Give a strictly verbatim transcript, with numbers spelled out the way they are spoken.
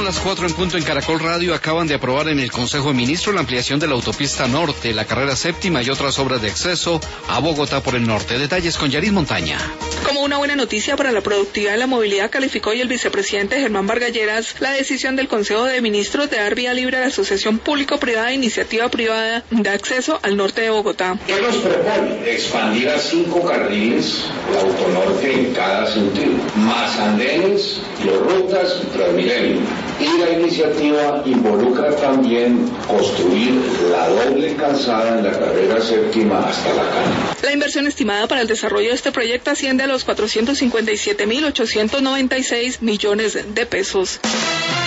las cuatro en punto en Caracol Radio. Acaban de aprobar en el Consejo de Ministros la ampliación de la autopista norte, la carrera séptima y otras obras de acceso a Bogotá por el norte. Detalles con Yaris Montaña. Como una buena noticia para la productividad de la movilidad, calificó hoy el vicepresidente Germán Vargalleras la decisión del Consejo de Ministros de dar vía libre a la Asociación Público-Privada e Iniciativa Privada de Acceso al Norte de Bogotá. ¿Qué nos propone? Expandir a cinco carriles la autonorte en cada sentido, más andenes y rutas Transmilenio. Y la iniciativa involucra también construir la doble calzada en la carrera séptima hasta La Cana. La inversión estimada para el desarrollo de este proyecto asciende a los cuatrocientos cincuenta y siete mil ochocientos noventa y seis millones de pesos.